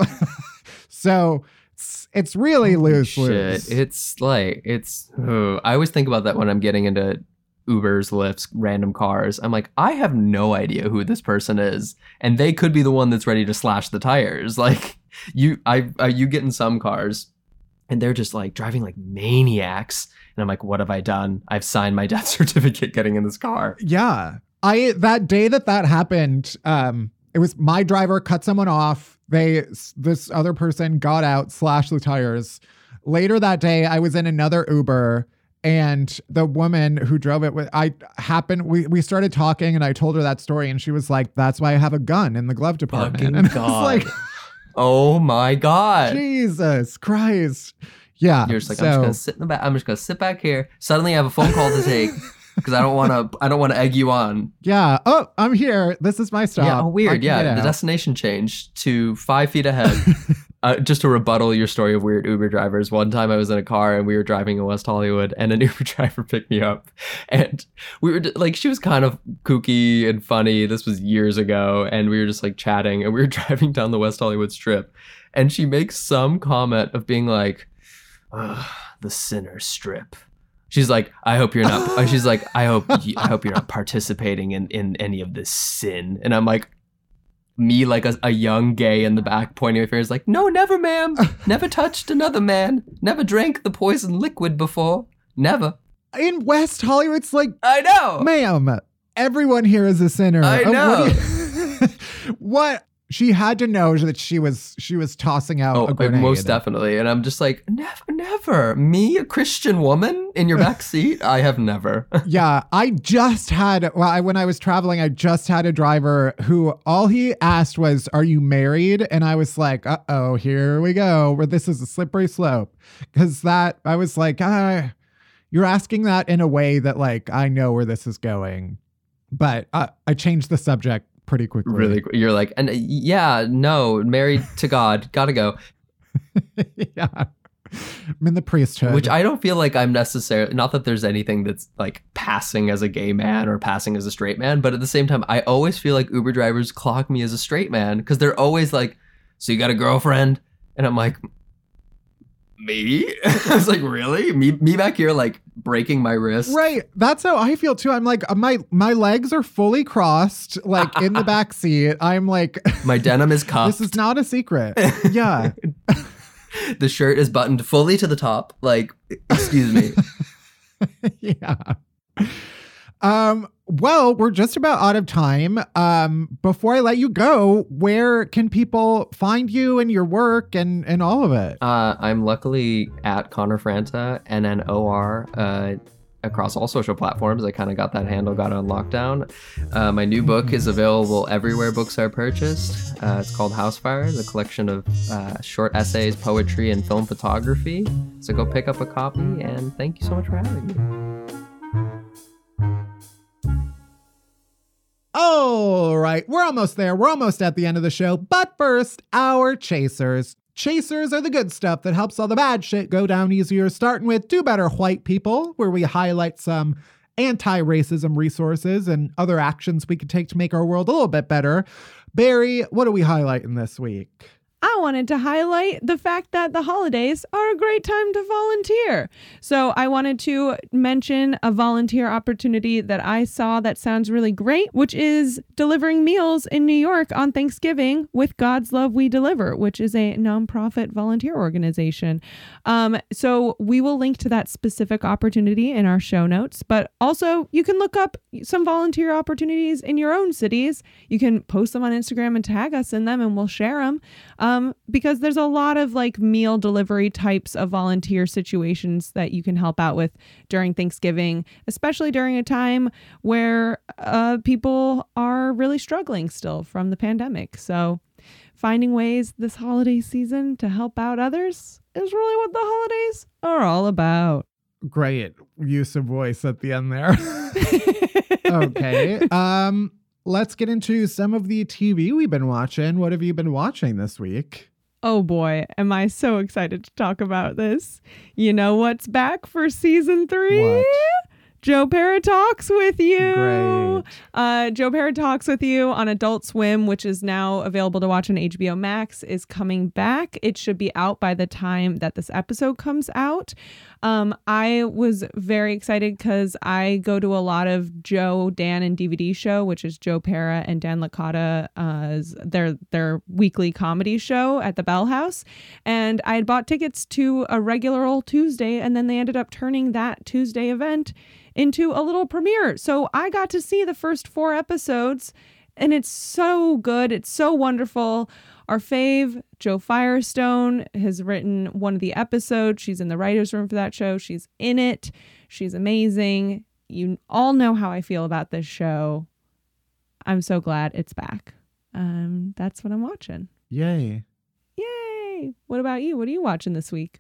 So it's, it's really loose loose. Shit. It's like, it's, ugh. I always think about that when I'm getting into Ubers, Lyfts, random cars. I'm like, I have no idea who this person is. And they could be the one that's ready to slash the tires. Like you, I, I you get in some cars and they're just like driving like maniacs. And I'm like, what have I done? I've signed my death certificate getting in this car. Yeah. I, that day that that happened, um, it was my driver cut someone off. They, this other person got out, slashed the tires. Later that day, I was in another Uber and the woman who drove it, I happened, we, we started talking and I told her that story and she was like, that's why I have a gun in the glove department. Fucking and God. I was like, oh my God. Jesus Christ. Yeah. You're just like, so, I'm just gonna sit in the back. I'm just gonna sit back here. Suddenly I have a phone call to take because I don't want to, I don't want to egg you on. Yeah. Oh, I'm here. This is my stop. Yeah. Oh, I weird. can Yeah. get The out. destination changed to five feet ahead. Uh, just to rebuttal your story of weird Uber drivers. One time I was in a car and we were driving in West Hollywood and an Uber driver picked me up and we were like, she was kind of kooky and funny. This was years ago. And we were just like chatting and we were driving down the West Hollywood Strip and she makes some comment of being like, ugh, the sinner strip. She's like, I hope you're not, she's like, I hope, you, I hope you're not participating in, in any of this sin. And I'm like, me like a, a young gay in the back pointing my fingers like, no, never, ma'am. Never touched another man. Never drank the poison liquid before. Never. In West Hollywood, it's like, I know. Ma'am, everyone here is a sinner. I Uh, know. What, do you- what? She had to know that she was she was tossing out Oh, a grenade. most definitely. And I'm just like, never, never. Me, a Christian woman in your back seat? I have never. Yeah, I just had, well, I, when I was traveling, I just had a driver who all he asked was, are you married? And I was like, uh-oh, here we go, where this is a slippery slope. Because that, I was like, ah, you're asking that in a way that like, I know where this is going. But uh, I changed the subject pretty quickly. Really, you're like, and uh, yeah, no, married to God, gotta go. Yeah. I'm in the priesthood. Which I don't feel like I'm necessarily, not that there's anything that's like passing as a gay man or passing as a straight man, but at the same time, I always feel like Uber drivers clock me as a straight man because they're always like, so you got a girlfriend? And I'm like, me? I was like, really? Me me back here like breaking my wrist? Right. That's how I feel too. I'm like, uh, my my legs are fully crossed, like in the back seat. I'm like, my denim is cuffed. This is not a secret. Yeah. The shirt is buttoned fully to the top. Like, excuse me. Yeah. Um, well, we're just about out of time. Um, before I let you go, where can people find you and your work and, and all of it? Uh, I'm luckily at Connor Franta, N N O R, uh, across all social platforms. I kind of got that handle, got on lockdown. Uh, my new book is available everywhere books are purchased. Uh, it's called Housefire, the collection of uh, short essays, poetry, and film photography. So go pick up a copy, and thank you so much for having me. All right, we're almost there. We're almost at the end of the show. But first, our chasers. Chasers are the good stuff that helps all the bad shit go down easier, starting with Do Better White People, where we highlight some anti-racism resources and other actions we could take to make our world a little bit better. Barry, what are we highlighting this week? I wanted to highlight the fact that the holidays are a great time to volunteer. So I wanted to mention a volunteer opportunity that I saw that sounds really great, which is delivering meals in New York on Thanksgiving with God's Love We Deliver, which is a nonprofit volunteer organization. Um, so we will link to that specific opportunity in our show notes, but also you can look up some volunteer opportunities in your own cities. You can post them on Instagram and tag us in them and we'll share them. Um, Um, because there's a lot of like meal delivery types of volunteer situations that you can help out with during Thanksgiving, especially during a time where uh, people are really struggling still from the pandemic. So finding ways this holiday season to help out others is really what the holidays are all about. Great use of voice at the end there. Okay. Um, let's get into some of the T V we've been watching. What have you been watching this week? Oh boy, am I so excited to talk about this. You know what's back for season three? What? Joe Pera Talks with You. Great. Uh, Joe Pera Talks with You on Adult Swim, which is now available to watch on H B O Max, is coming back. It should be out by the time that this episode comes out. Um, I was very excited because I go to a lot of Joe, Dan, and D V D Show, which is Joe Pera and Dan Licata's their their weekly comedy show at the Bell House. And I had bought tickets to a regular old Tuesday, and then they ended up turning that Tuesday event into a little premiere. So I got to see the first four episodes, and it's so good. It's so wonderful. Our fave, Joe Firestone, has written one of the episodes. She's in the writer's room for that show. She's in it. She's amazing. You all know how I feel about this show. I'm so glad it's back. Um, that's what I'm watching. Yay. Yay. What about you? What are you watching this week?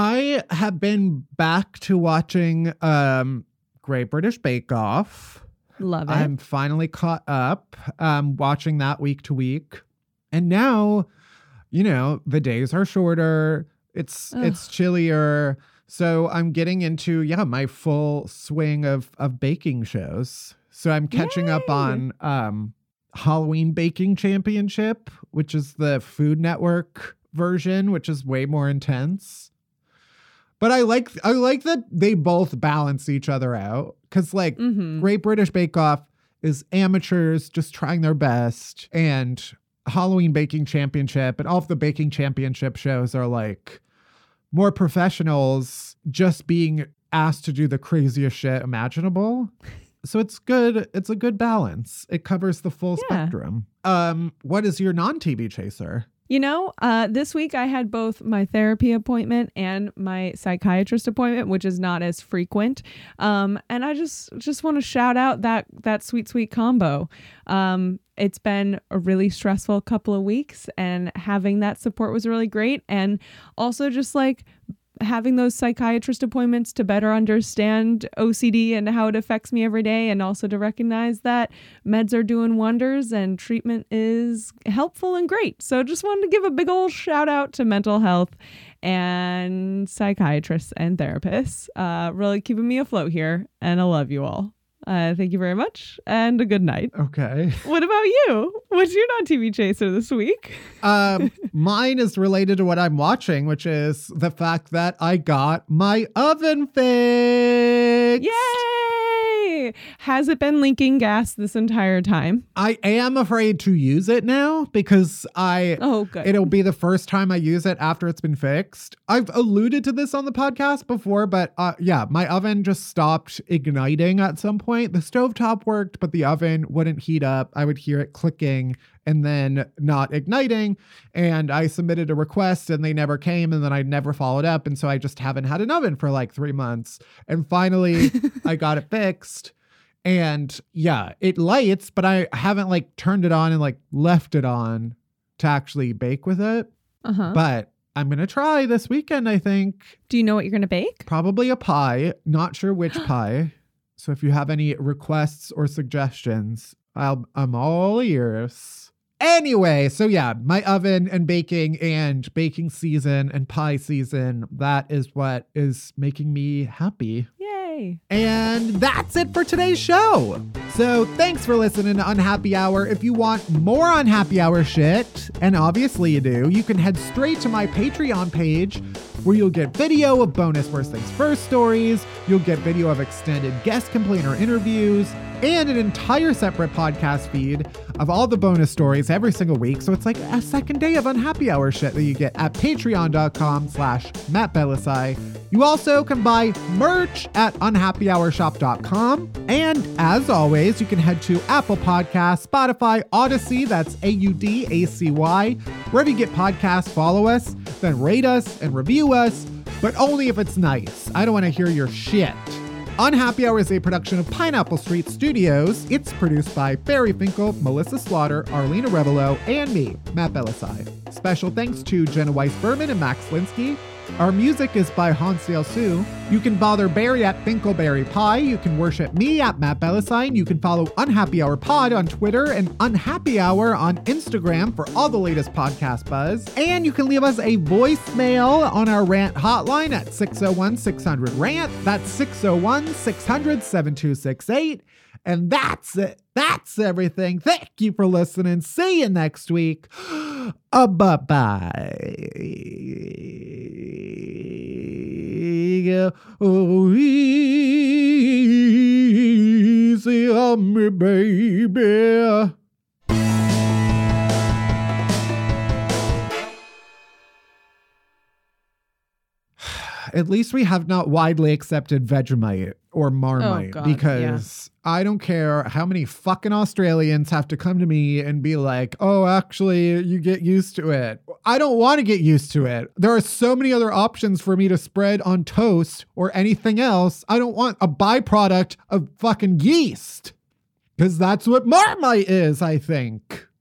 I have been back to watching um, Great British Bake Off. Love it. I'm finally caught up, um, watching that week to week. And now, you know, the days are shorter. It's Ugh. it's chillier. So I'm getting into, yeah, my full swing of of baking shows. So I'm catching Yay. up on um, Halloween Baking Championship, which is the Food Network version, which is way more intense. But I like I like that they both balance each other out. Because like Mm-hmm. Great British Bake Off is amateurs just trying their best. And Halloween Baking Championship and all of the baking championship shows are like more professionals just being asked to do the craziest shit imaginable. So it's good. It's a good balance. It covers the full Yeah. spectrum. Um, what is your non-T V chaser? You know, uh, this week I had both my therapy appointment and my psychiatrist appointment, which is not as frequent. Um, and I just just want to shout out that that sweet, sweet combo. Um, it's been a really stressful couple of weeks, and having that support was really great. And also just like having those psychiatrist appointments to better understand O C D and how it affects me every day, and also to recognize that meds are doing wonders and treatment is helpful and great. So just wanted to give a big old shout out to mental health and psychiatrists and therapists, uh, really keeping me afloat here. And I love you all. Uh, thank you very much, and a good night. Okay. What about you? What's your non-T V chaser this week? Um, mine is related to what I'm watching, which is the fact that I got my oven fixed. Yay! Has it been leaking gas this entire time? I am afraid to use it now because I Oh, good. it'll be the first time I use it after it's been fixed. I've alluded to this on the podcast before, but uh, yeah, my oven just stopped igniting at some point. The stovetop worked, but the oven wouldn't heat up. I would hear it clicking and then not igniting. And I submitted a request and they never came, and then I never followed up. And so I just haven't had an oven for like three months. And finally I got it fixed. And yeah, it lights, but I haven't like turned it on and like left it on to actually bake with it. Uh-huh. But I'm going to try this weekend, I think. Do you know what you're going to bake? Probably a pie. Not sure which pie. So if you have any requests or suggestions, I'll, I'm all ears. Anyway, so yeah, my oven and baking and baking season and pie season, that is what is making me happy. Yay. And that's it for today's show. So thanks for listening to Unhappy Hour. If you want more Unhappy Hour shit, and obviously you do, you can head straight to my Patreon page where you'll get video of bonus Worst Things First stories, you'll get video of extended guest complainer interviews, and an entire separate podcast feed of all the bonus stories every single week. So it's like a second day of Unhappy Hour shit that you get at patreon.com slash Matt Belisai. You also can buy merch at unhappy hour shop dot com. And as always, you can head to Apple Podcasts, Spotify, Odyssey, that's A U D A C Y. Wherever you get podcasts, follow us, then rate us and review us, but only if it's nice. I don't want to hear your shit. Unhappy Hour is a production of Pineapple Street Studios. It's produced by Barry Finkel, Melissa Slaughter, Arlena Revelo, and me, Matt Belisai. Special thanks to Jenna Weiss-Berman and Max Linsky. Our music is by Hansel Sue. You can bother Barry at Binkleberry Pie. You can worship me at Matt Bellasine. You can follow Unhappy Hour Pod on Twitter and Unhappy Hour on Instagram for all the latest podcast buzz. And you can leave us a voicemail on our rant hotline at six oh one, six hundred, rant. That's six oh one, six hundred, seven two six eight. And that's it. That's everything. Thank you for listening. See you next week. Uh, bye-bye. Oh, easy on me, baby. At least we have not widely accepted Vegemite or Marmite, Oh, God, because I don't care how many fucking Australians have to come to me and be like, oh, actually, you get used to it. I don't want to get used to it. There are so many other options for me to spread on toast or anything else. I don't want a byproduct of fucking yeast, because that's what Marmite is, I think.